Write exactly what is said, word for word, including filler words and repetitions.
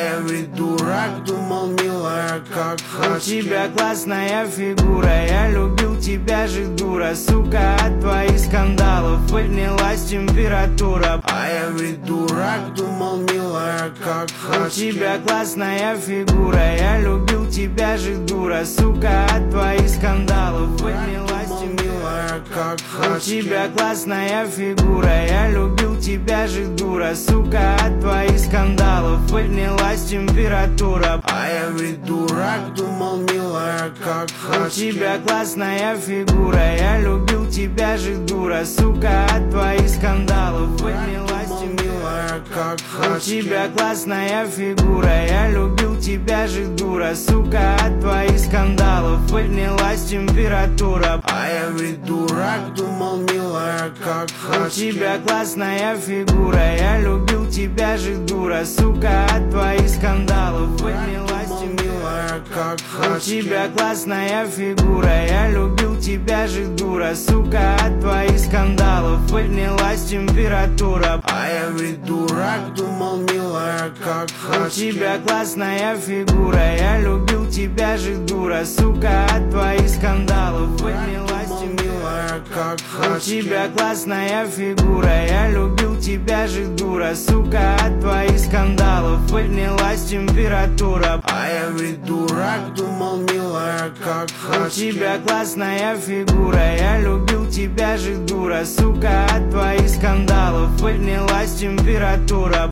я ведь дурак, думал, милая, как У тебя классная фигура, я любил тебя же, дура. Сука, от твоих скандалов поднялась температура. А я ведь дурак, думал, милая, как У тебя классная фигура, я любил тебя же, дура. Сука, от твоих скандалов поднялась температура. как У тебя классная фигура, я любил тебя же, дура. Сука, от твоих скандалов поднялась температура. А я ведь дурак, думал, милая, как У тебя классная фигура, я любил тебя же, дура. Сука, от твоих скандалов поднялась температура. как У тебя классная фигура, я любил тебя же, дура. Сука, от твоих скандалов поднялась температура. А я ведь дурак, думал, милая, как У тебя классная фигура, я любил тебя же, дура. Сука, от твоих скандалов поднялась температура. как У тебя классная фигура, я любил тебя же, дура. Сука, от твоих скандалов поднялась температура. А я ведь дурак, думал, милая, как У тебя классная фигура, я любил тебя же, дура. Сука, от твоих скандалов поднялась температура. как У тебя классная фигура, я любил тебя же, дура. Сука, от твоих скандалов поднялась температура. А я ведь дурак, думал, милая, как У тебя классная фигура, я любил тебя же, дура. Сука, от твоих скандалов поднялась температура.